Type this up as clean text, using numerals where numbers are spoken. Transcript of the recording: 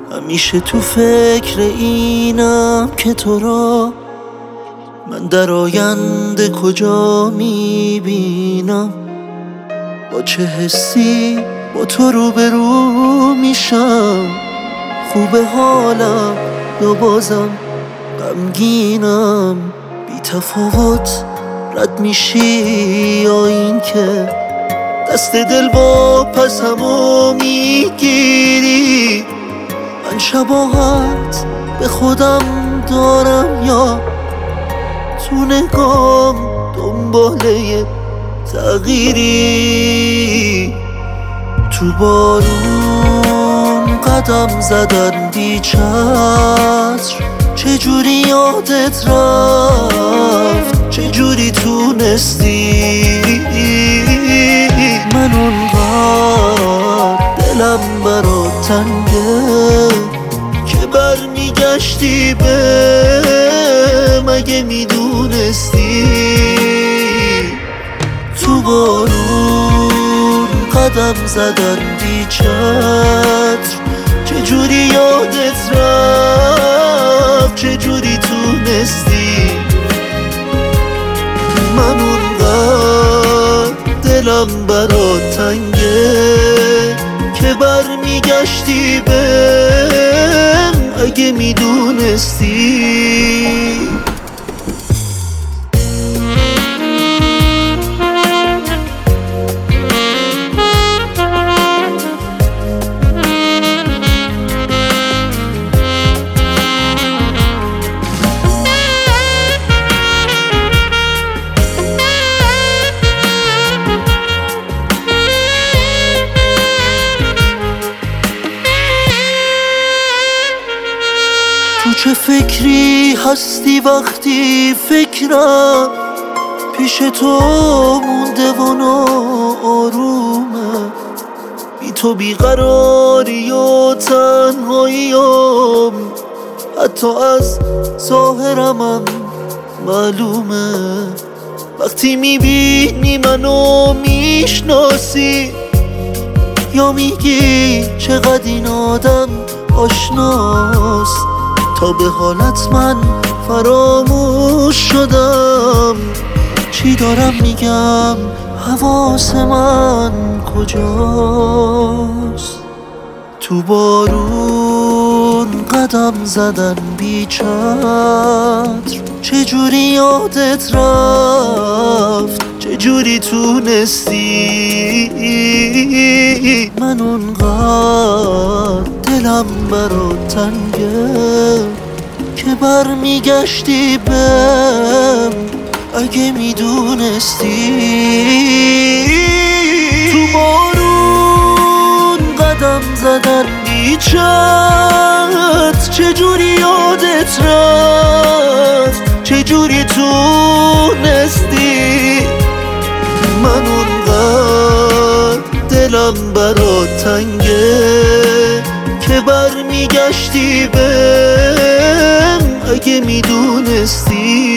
همیشه تو فکر اینم که تو را من در آینده کجا میبینم. با چه حسی با تو روبرو میشم، خوبه حالم یا بازم غمگینم. بی تفاوت رد میشی یا این که دست دل با پسمو میگیری؟ من شباهت به خودم دارم یا تو نگام دنباله تغییری؟ تو بارون قدم زدن بی چتر، چجوری یادت رفت؟ چجوری تونستی؟ من اونقدر دلم برات تنگه که برمیگشتی مگه میدونستی؟ تو بارون قدم زدن بی چتر، چجوری یادت رفت؟ چجوری تونستی؟ من اونقدر دلم برات تنگه که برمیگشتی اگه میدونستی. تو چه فکری هستی وقتی فکرم پیش تو مونده و آرومه؟ بی تو بیقراری و تنهاییم حتی از ظاهرمم معلومه. وقتی میبینی منو میشناسی یا میگی چقدر این آدم آشناست، تا به حالت من فراموش شدم. چی دارم میگم؟ حواس من کجاست؟ تو بارون قدم زدن بی چتر، چجوری یادت رفت؟ چجوری تونستی؟ من اونقدر دلم برات تنگه که برمیگشتی اگه میدونستی. تو بارون قدم زدن بی چتر، چجوری یادت رفت؟ چجوری تونستی؟ من اونقدر دلم برات تنگه که برمیگشتی اگه میدونستی.